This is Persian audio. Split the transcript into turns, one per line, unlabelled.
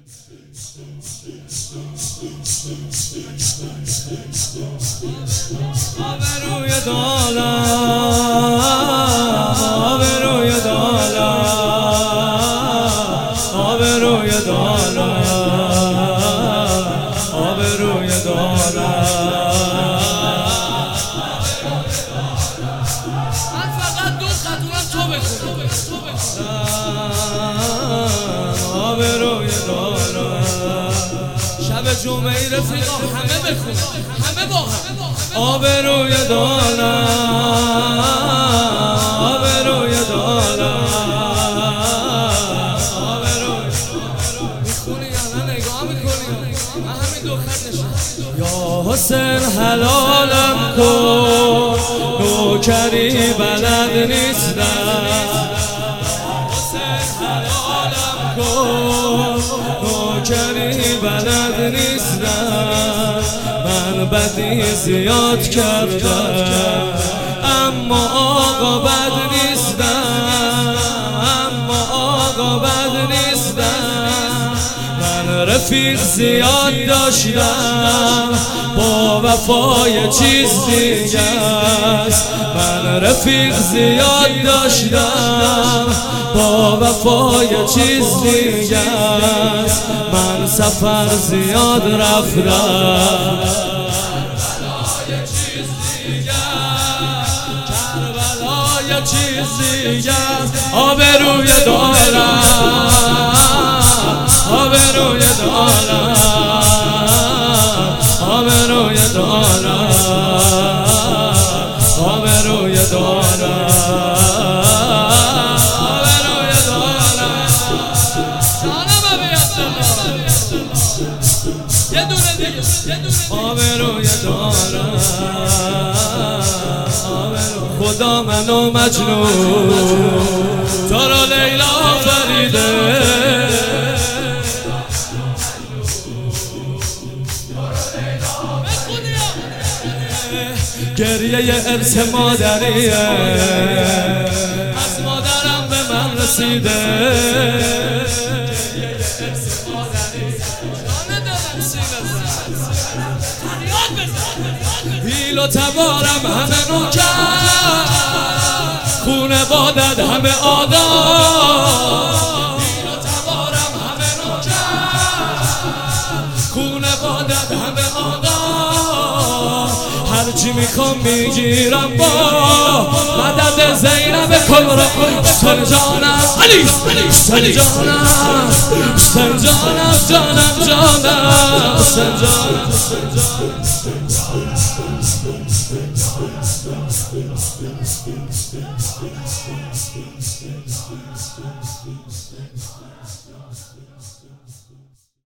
آبروی دولت، آبروی دولت، آبروی دولت، آبروی دولت.
من فقط دو خطورم تو بخون.
آبروی دولت.
شب جمعه رفیقا همه بخون، همه با هم.
آبروی دولت، آبروی دولت، آبروی.
میخونی یا نه نگاه میکنی؟ من همین دو خط نشستم.
یا حسین حلالم کن، نوکری بلد نیستم. حسین حلالم کن، نوکری بلد نیستم. من بدی زیاد کردم اما آقا بد نیستم، اما آقا بد نیستم. من رفیق زیاد داشتم با وفای چیز دیگه است. من رفیق زیاد داشتم با وفای چیز دیگه است. من سفر زیاد رفتم، کربلای چیز دیگه است. آبروی دولت، آبروی دولت، آبروی دولت، آبروی دولت، آبروی دولت.
جانم ابی عبدالله. یه دونه دیگه، یه دونه دیگه.
آبروی دولت. خدا منو مجنون تو رو لیلا فریده. گریه ارث مادریه از مادرم به من رسیده. هیل و تبارم همه نوکر، خونه بادد همه آدم. هیل و تبارم همه نوکر، خونه بادد همه آدم. هرچی میخوام میگیرم با مدد زینب کبرا. حسین جانم علی، حسین جانم، حسین جانم، جانم جانم، حسین جانم.